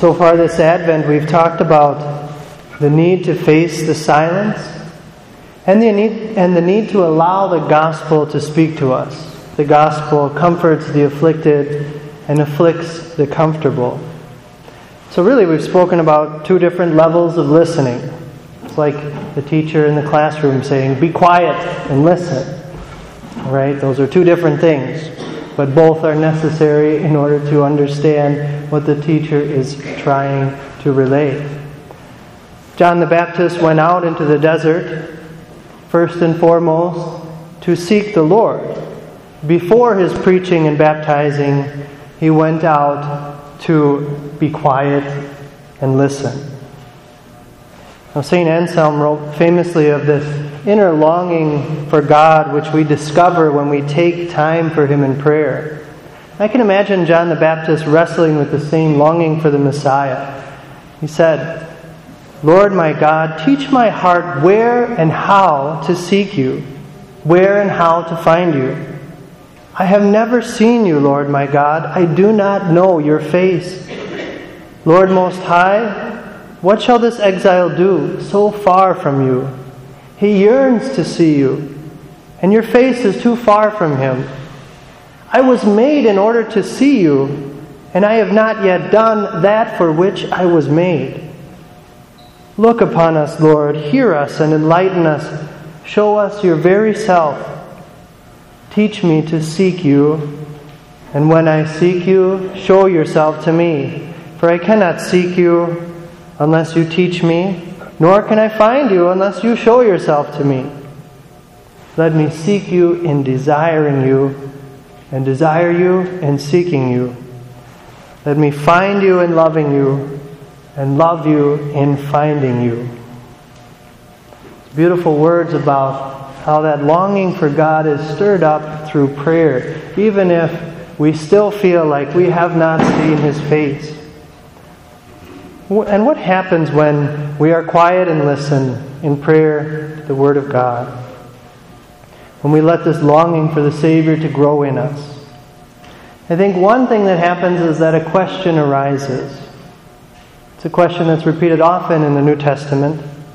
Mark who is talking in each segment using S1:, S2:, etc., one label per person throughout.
S1: So far this Advent, we've talked about the need to face the silence and the need to allow the gospel to speak to us. The gospel comforts the afflicted and afflicts the comfortable. So really, we've spoken about two different levels of listening. It's like the teacher in the classroom saying, "Be quiet and listen." All right? Those are two different things, but both are necessary in order to understand what the teacher is trying to relay. John the Baptist went out into the desert, first and foremost, to seek the Lord. Before his preaching and baptizing, he went out to be quiet and listen. Now, St. Anselm wrote famously of this inner longing for God which we discover when we take time for Him in prayer. I can imagine John the Baptist wrestling with the same longing for the Messiah. He said, "Lord my God, teach my heart where and how to seek you, where and how to find you. I have never seen you, Lord my God. I do not know your face. Lord Most High, what shall this exile do so far from you? He yearns to see you, and your face is too far from him. I was made in order to see you, and I have not yet done that for which I was made. Look upon us, Lord, hear us and enlighten us. Show us your very self. Teach me to seek you, and when I seek you, show yourself to me. For I cannot seek you unless you teach me, nor can I find you unless you show yourself to me. Let me seek you in desiring you, and desire you in seeking you. Let me find you in loving you, and love you in finding you." Beautiful words about how that longing for God is stirred up through prayer, even if we still feel like we have not seen His face. And what happens when we are quiet and listen in prayer to the Word of God? When we let this longing for the Savior to grow in us? I think one thing that happens is that a question arises. It's a question that's repeated often in the New Testament.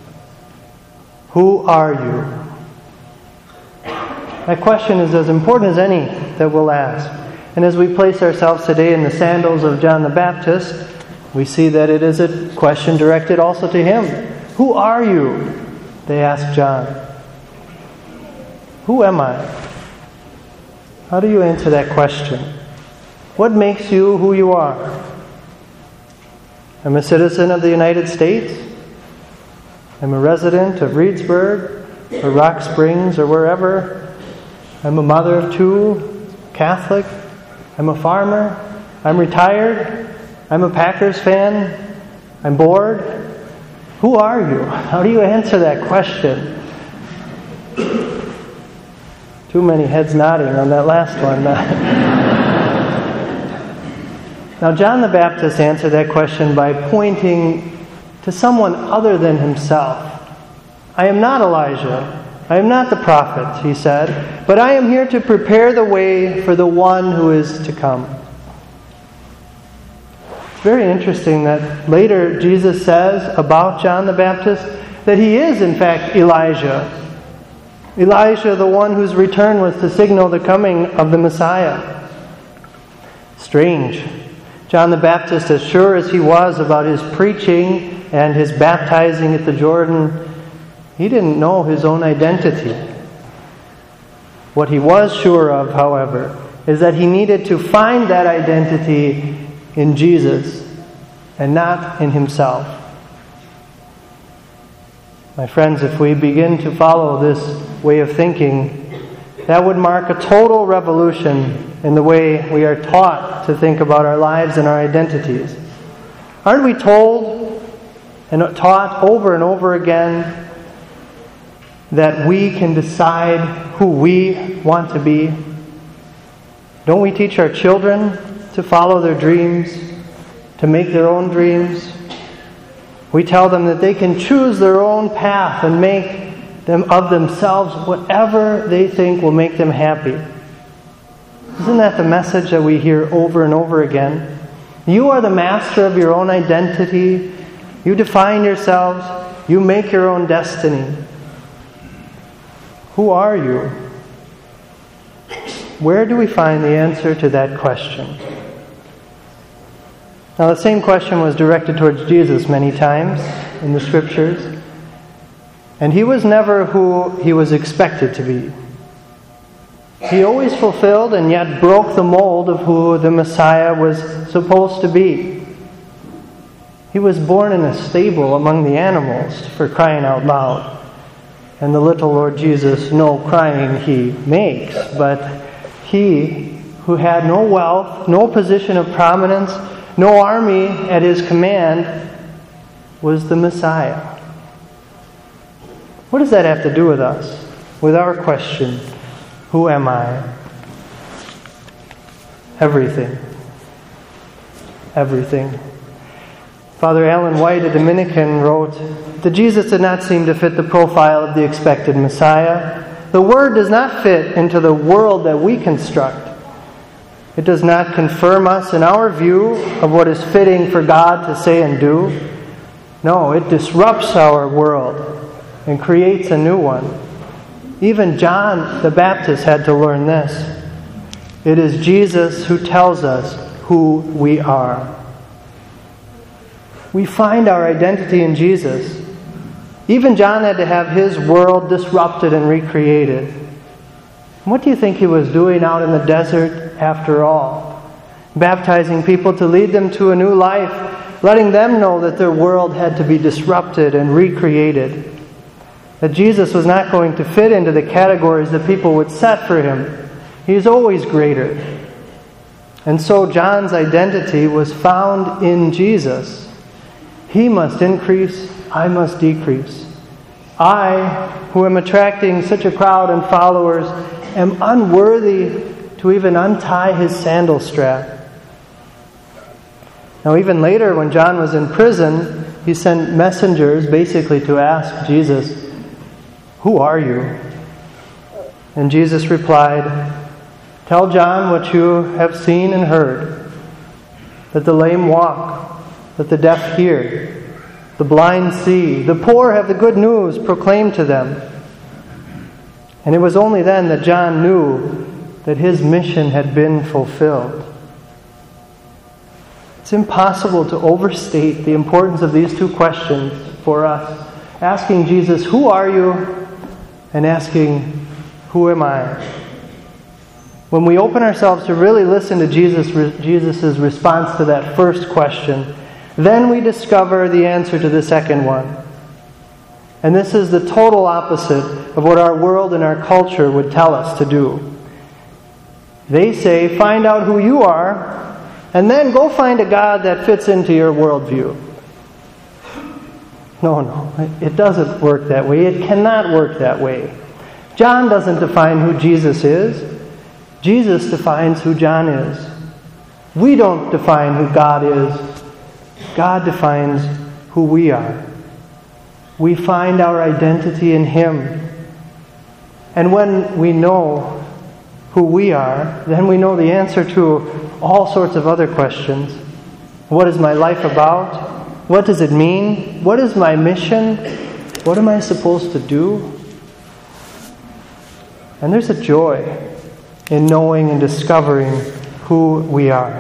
S1: Who are you? That question is as important as any that we'll ask. And as we place ourselves today in the sandals of John the Baptist, we see that it is a question directed also to him. Who are you? They ask John. Who am I? How do you answer that question? What makes you who you are? I'm a citizen of the United States. I'm a resident of Reedsburg or Rock Springs or wherever. I'm a mother of two, Catholic. I'm a farmer. I'm retired. I'm a Packers fan. I'm bored. Who are you? How do you answer that question? Too many heads nodding on that last one. Now, John the Baptist answered that question by pointing to someone other than himself. I am not Elijah. I am not the prophet, he said, but I am here to prepare the way for the one who is to come. It's very interesting that later Jesus says about John the Baptist that he is in fact Elijah. Elijah, the one whose return was to signal the coming of the Messiah. Strange. John the Baptist, as sure as he was about his preaching and his baptizing at the Jordan, he didn't know his own identity. What he was sure of, however, is that he needed to find that identity in Jesus and not in himself. My friends, if we begin to follow this way of thinking, that would mark a total revolution in the way we are taught to think about our lives and our identities. Aren't we told and taught over and over again that we can decide who we want to be? Don't we teach our children to follow their dreams, to make their own dreams? We tell them that they can choose their own path and make them of themselves whatever they think will make them happy. Isn't that the message that we hear over and over again? You are the master of your own identity. You define yourselves. You make your own destiny. Who are you? Where do we find the answer to that question? Now, the same question was directed towards Jesus many times in the Scriptures, and he was never who he was expected to be. He always fulfilled and yet broke the mold of who the Messiah was supposed to be. He was born in a stable among the animals, for crying out loud. And the little Lord Jesus, no crying he makes, but he who had no wealth, no position of prominence, no army at his command, was the Messiah. What does that have to do with us? With our question, who am I? Everything. Everything. Father Alan White, a Dominican, wrote that Jesus did not seem to fit the profile of the expected Messiah. The Word does not fit into the world that we construct. It does not confirm us in our view of what is fitting for God to say and do. No, it disrupts our world and creates a new one. Even John the Baptist had to learn this. It is Jesus who tells us who we are. We find our identity in Jesus. Even John had to have his world disrupted and recreated. What do you think he was doing out in the desert after all? Baptizing people to lead them to a new life, letting them know that their world had to be disrupted and recreated. That Jesus was not going to fit into the categories that people would set for him. He is always greater. And so John's identity was found in Jesus. He must increase, I must decrease. I, who am attracting such a crowd and followers, am unworthy to even untie his sandal strap. Now, even later, when John was in prison, he sent messengers basically to ask Jesus, "Who are you?" And Jesus replied, "Tell John what you have seen and heard, that the lame walk, that the deaf hear, the blind see, the poor have the good news proclaimed to them." And it was only then that John knew that his mission had been fulfilled. It's impossible to overstate the importance of these two questions for us. Asking Jesus, "Who are you?" and asking, "Who am I?" When we open ourselves to really listen to Jesus' response to that first question, then we discover the answer to the second one. And this is the total opposite of what our world and our culture would tell us to do. They say, find out who you are, and then go find a God that fits into your worldview. No, it doesn't work that way. It cannot work that way. John doesn't define who Jesus is. Jesus defines who John is. We don't define who God is. God defines who we are. We find our identity in Him. And when we know who we are, then we know the answer to all sorts of other questions. What is my life about? What does it mean? What is my mission? What am I supposed to do? And there's a joy in knowing and discovering who we are.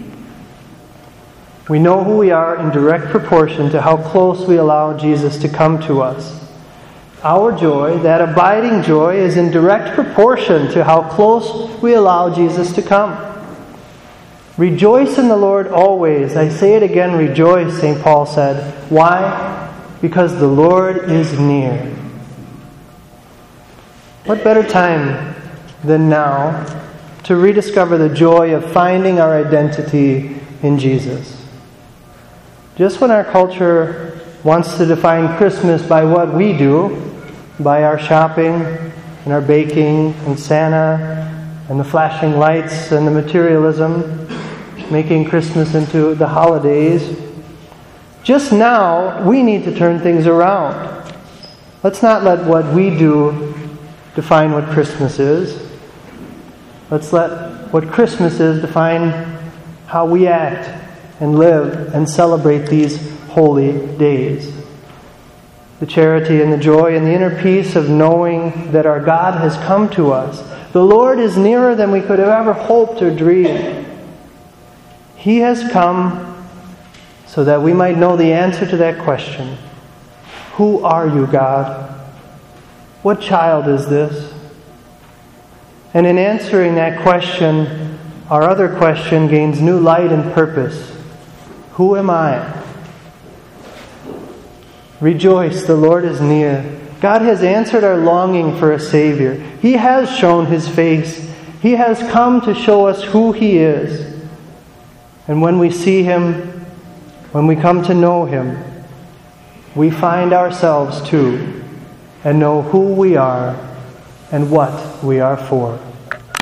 S1: We know who we are in direct proportion to how close we allow Jesus to come to us. Our joy, that abiding joy, is in direct proportion to how close we allow Jesus to come. Rejoice in the Lord always. I say it again, rejoice, St. Paul said. Why? Because the Lord is near. What better time than now to rediscover the joy of finding our identity in Jesus? Just when our culture wants to define Christmas by what we do, by our shopping and our baking and Santa and the flashing lights and the materialism, making Christmas into the holidays, just now we need to turn things around. Let's not let what we do define what Christmas is. Let's let what Christmas is define how we act and live and celebrate these holy days. The charity and the joy and the inner peace of knowing that our God has come to us. The Lord is nearer than we could have ever hoped or dreamed. He has come so that we might know the answer to that question. Who are you, God? What child is this? And in answering that question, our other question gains new light and purpose. Who am I? Rejoice, the Lord is near. God has answered our longing for a Savior. He has shown His face. He has come to show us who He is. And when we see Him, when we come to know Him, we find ourselves too and know who we are and what we are for.